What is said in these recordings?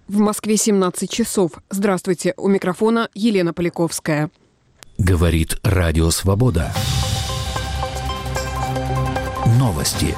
В Москве 17 часов. Здравствуйте, у микрофона Елена Поляковская. Говорит Радио Свобода. Новости.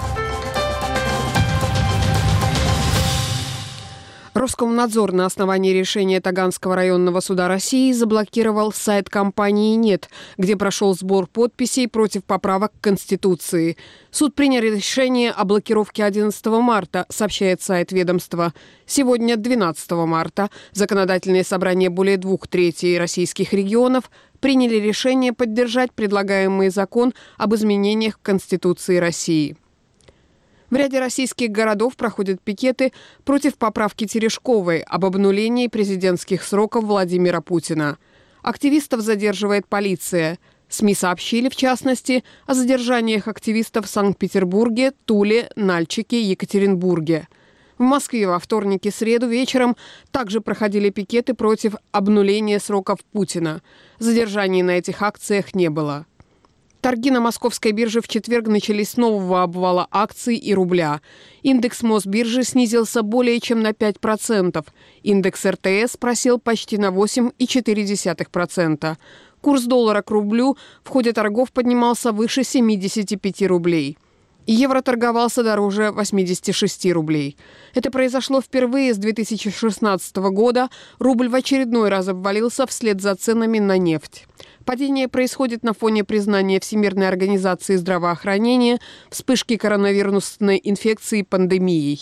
Роскомнадзор на основании решения Таганского районного суда России заблокировал сайт компании «Нет», где прошел сбор подписей против поправок к Конституции. Суд принял решение о блокировке 11 марта, сообщает сайт ведомства. Сегодня, 12 марта, законодательное собрание более 2/3 российских регионов приняли решение поддержать предлагаемый закон об изменениях в Конституции России. В ряде российских городов проходят пикеты против поправки Терешковой об обнулении президентских сроков Владимира Путина. Активистов задерживает полиция. СМИ сообщили, в частности, о задержаниях активистов в Санкт-Петербурге, Туле, Нальчике, Екатеринбурге. В Москве во вторник и среду вечером также проходили пикеты против обнуления сроков Путина. Задержаний на этих акциях не было. Торги на московской бирже в четверг начались с нового обвала акций и рубля. Индекс Мосбиржи снизился более чем на 5%. Индекс РТС просел почти на 8,4%. Курс доллара к рублю в ходе торгов поднимался выше 75 рублей. Евро торговался дороже 86 рублей. Это произошло впервые с 2016 года. Рубль в очередной раз обвалился вслед за ценами на нефть. Падение происходит на фоне признания Всемирной организации здравоохранения вспышки коронавирусной инфекции пандемией.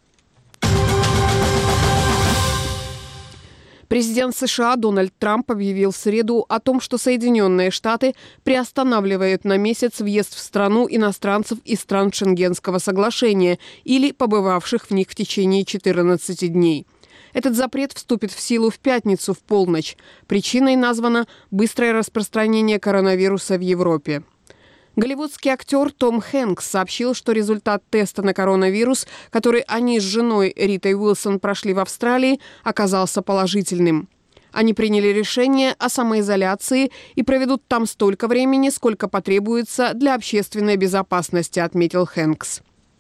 Президент США Дональд Трамп объявил в среду о том, что Соединенные Штаты приостанавливают на месяц въезд в страну иностранцев из стран Шенгенского соглашения или побывавших в них в течение 14 дней. Этот запрет вступит в силу в пятницу в полночь. Причиной названо быстрое распространение коронавируса в Европе. Голливудский актер Том Хэнкс сообщил, что результат теста на коронавирус, который они с женой Ритой Уилсон прошли в Австралии, оказался положительным. Они приняли решение о самоизоляции и проведут там столько времени, сколько потребуется для общественной безопасности, отметил Хэнкс.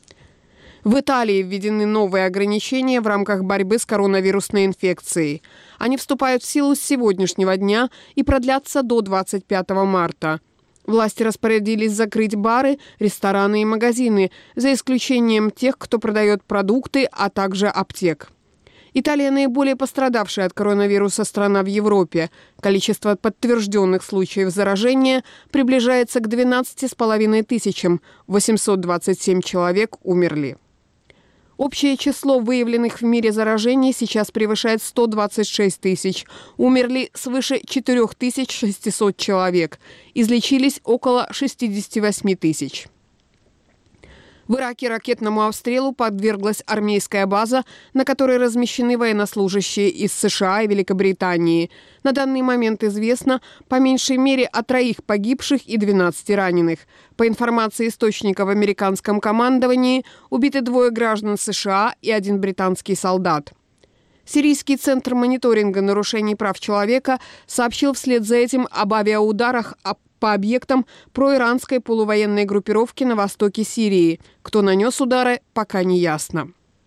В Италии введены новые ограничения в рамках борьбы с коронавирусной инфекцией. Они вступают в силу с сегодняшнего дня и продлятся до 25 марта. Власти распорядились закрыть бары, рестораны и магазины, за исключением тех, кто продает продукты, а также аптек. Италия наиболее пострадавшая от коронавируса страна в Европе. Количество подтвержденных случаев заражения приближается к 12,5 тысячам. 827 человек умерли. Общее число выявленных в мире заражений сейчас превышает 126 тысяч. Умерли свыше 4600 человек. Излечились около 68 тысяч. В Ираке ракетному обстрелу подверглась армейская база, на которой размещены военнослужащие из США и Великобритании. На данный момент известно по меньшей мере о 3 погибших и 12 раненых. По информации источников в американском командовании, убиты 2 граждан США и 1 британский солдат. Сирийский центр мониторинга нарушений прав человека сообщил вслед за этим об авиаударах по объектам проиранской полувоенной группировки на востоке Сирии. Кто нанес удары, пока не ясно.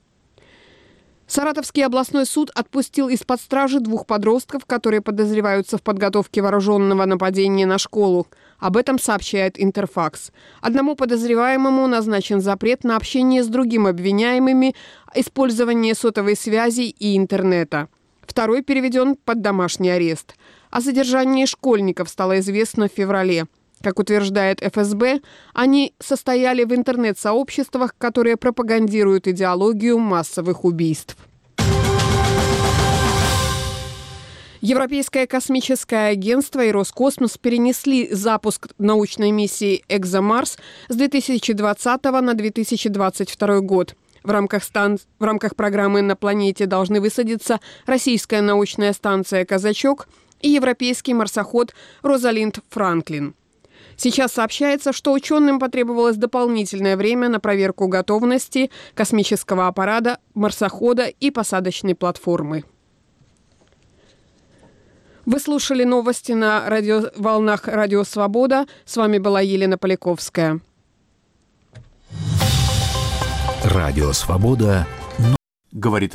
Саратовский областной суд отпустил из-под стражи 2 подростков, которые подозреваются в подготовке вооруженного нападения на школу. Об этом сообщает Интерфакс. Одному подозреваемому назначен запрет на общение с другим обвиняемыми, использование сотовой связи и интернета. Второй переведен под домашний арест. О задержании школьников стало известно в феврале. Как утверждает ФСБ, они состояли в интернет-сообществах, которые пропагандируют идеологию массовых убийств. Европейское космическое агентство и Роскосмос перенесли запуск научной миссии «Экзомарс» с 2020 на 2022 год. В рамках программы «На планете» должны высадиться российская научная станция «Казачок» и европейский марсоход «Розалинд Франклин». Сейчас сообщается, что ученым потребовалось дополнительное время на проверку готовности космического аппарата, марсохода и посадочной платформы. Вы слушали новости на волнах Радио Свобода. С вами была Елена Поляковская. Радио Свобода. Говорит